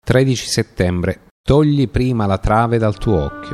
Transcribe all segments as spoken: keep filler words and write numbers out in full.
tredici settembre. Togli prima la trave dal tuo occhio.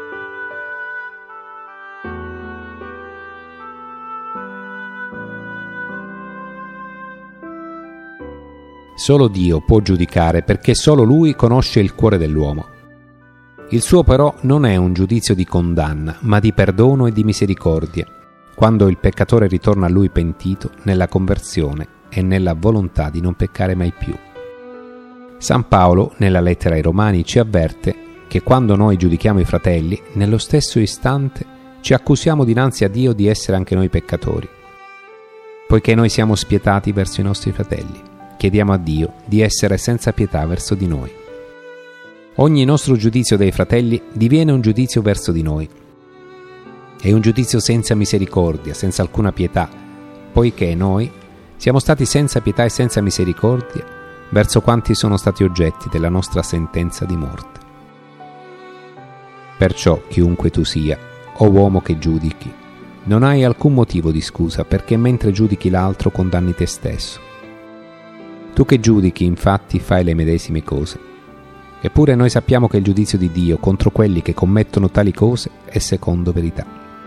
Solo Dio può giudicare, perché solo Lui conosce il cuore dell'uomo. Il suo però non è un giudizio di condanna, ma di perdono e di misericordia, quando il peccatore ritorna a Lui pentito nella conversione e nella volontà di non peccare mai più. San Paolo, nella lettera ai Romani, ci avverte che quando noi giudichiamo i fratelli, nello stesso istante ci accusiamo dinanzi a Dio di essere anche noi peccatori. Poiché noi siamo spietati verso i nostri fratelli, chiediamo a Dio di essere senza pietà verso di noi. Ogni nostro giudizio dei fratelli diviene un giudizio verso di noi. È un giudizio senza misericordia, senza alcuna pietà, poiché noi siamo stati senza pietà e senza misericordia verso quanti sono stati oggetti della nostra sentenza di morte. Perciò, chiunque tu sia, o uomo che giudichi, non hai alcun motivo di scusa, perché mentre giudichi l'altro condanni te stesso. Tu che giudichi, infatti, fai le medesime cose. Eppure noi sappiamo che il giudizio di Dio contro quelli che commettono tali cose è secondo verità.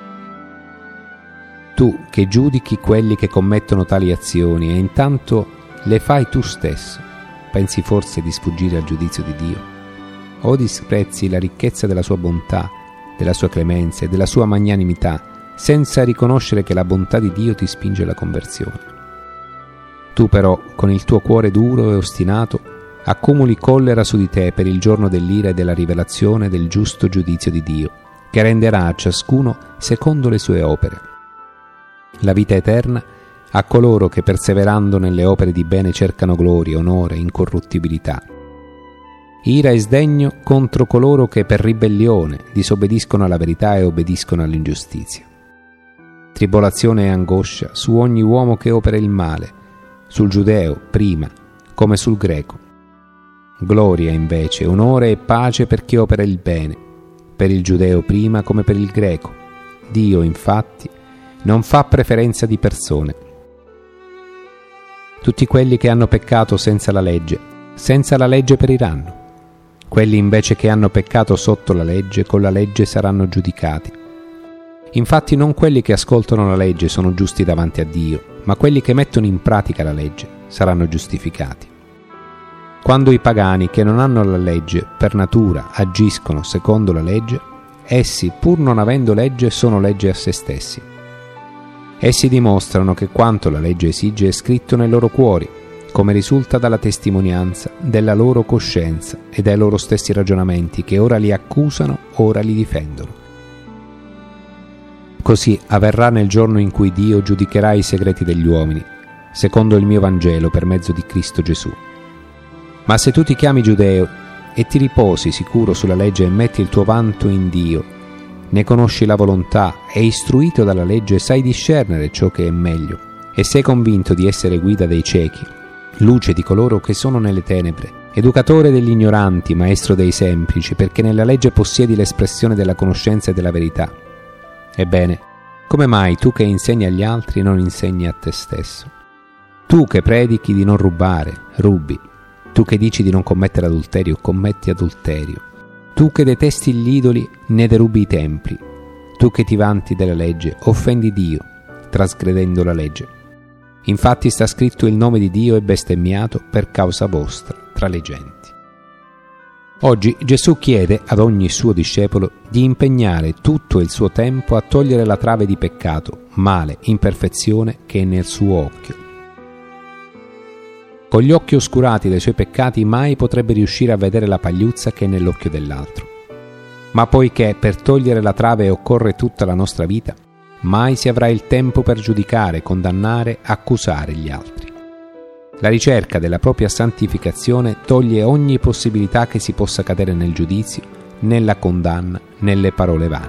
Tu che giudichi quelli che commettono tali azioni e intanto le fai tu stesso, pensi forse di sfuggire al giudizio di Dio? O disprezzi la ricchezza della sua bontà, della sua clemenza e della sua magnanimità, senza riconoscere che la bontà di Dio ti spinge alla conversione? Tu però, con il tuo cuore duro e ostinato, accumuli collera su di te per il giorno dell'ira e della rivelazione del giusto giudizio di Dio, che renderà a ciascuno secondo le sue opere la vita eterna a coloro che perseverando nelle opere di bene cercano gloria, onore, incorruttibilità. Ira e sdegno contro coloro che per ribellione disobbediscono alla verità e obbediscono all'ingiustizia. Tribolazione e angoscia su ogni uomo che opera il male, sul giudeo prima come sul greco. Gloria invece, onore e pace per chi opera il bene, per il giudeo prima come per il greco. Dio, infatti, non fa preferenza di persone. Tutti quelli che hanno peccato senza la legge, senza la legge periranno. Quelli invece che hanno peccato sotto la legge, con la legge saranno giudicati. Infatti non quelli che ascoltano la legge sono giusti davanti a Dio, ma quelli che mettono in pratica la legge saranno giustificati. Quando i pagani che non hanno la legge per natura agiscono secondo la legge, essi, pur non avendo legge, sono legge a se stessi. Essi dimostrano che quanto la legge esige è scritto nei loro cuori, come risulta dalla testimonianza della loro coscienza e dai loro stessi ragionamenti, che ora li accusano, ora li difendono. Così avverrà nel giorno in cui Dio giudicherà i segreti degli uomini, secondo il mio Vangelo per mezzo di Cristo Gesù. Ma se tu ti chiami giudeo e ti riposi sicuro sulla legge e metti il tuo vanto in Dio, ne conosci la volontà e istruito dalla legge sai discernere ciò che è meglio e sei convinto di essere guida dei ciechi, luce di coloro che sono nelle tenebre, educatore degli ignoranti, maestro dei semplici, perché nella legge possiedi l'espressione della conoscenza e della verità. Ebbene, come mai tu che insegni agli altri non insegni a te stesso? Tu che predichi di non rubare, rubi. Tu che dici di non commettere adulterio, commetti adulterio. Tu che detesti gli idoli, ne derubi i templi. Tu che ti vanti della legge, offendi Dio, trasgredendo la legge. Infatti sta scritto: il nome di Dio è bestemmiato per causa vostra tra le genti. Oggi Gesù chiede ad ogni suo discepolo di impegnare tutto il suo tempo a togliere la trave di peccato, male, imperfezione che è nel suo occhio. Con gli occhi oscurati dai suoi peccati mai potrebbe riuscire a vedere la pagliuzza che è nell'occhio dell'altro. Ma poiché per togliere la trave occorre tutta la nostra vita, mai si avrà il tempo per giudicare, condannare, accusare gli altri. La ricerca della propria santificazione toglie ogni possibilità che si possa cadere nel giudizio, nella condanna, nelle parole vane.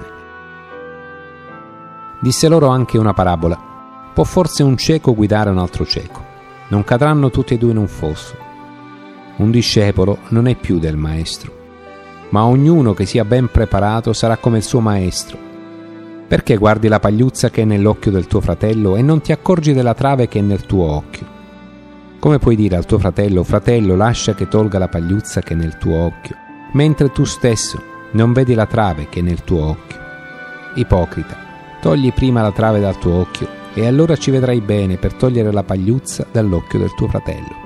Disse loro anche una parabola: può forse un cieco guidare un altro cieco? Non cadranno tutti e due in un fosso. Un discepolo non è più del maestro, ma ognuno che sia ben preparato sarà come il suo maestro. Perché guardi la pagliuzza che è nell'occhio del tuo fratello e non ti accorgi della trave che è nel tuo occhio? Come puoi dire al tuo fratello: fratello, lascia che tolga la pagliuzza che è nel tuo occhio, mentre tu stesso non vedi la trave che è nel tuo occhio? Ipocrita, togli prima la trave dal tuo occhio e allora ci vedrai bene per togliere la pagliuzza dall'occhio del tuo fratello.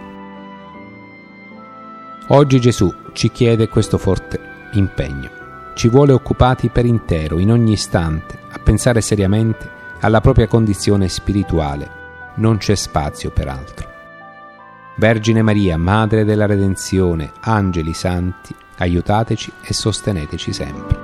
Oggi Gesù ci chiede questo forte impegno. Ci vuole occupati per intero, in ogni istante, a pensare seriamente alla propria condizione spirituale. Non c'è spazio per altro. Vergine Maria, Madre della Redenzione, angeli santi, aiutateci e sosteneteci sempre.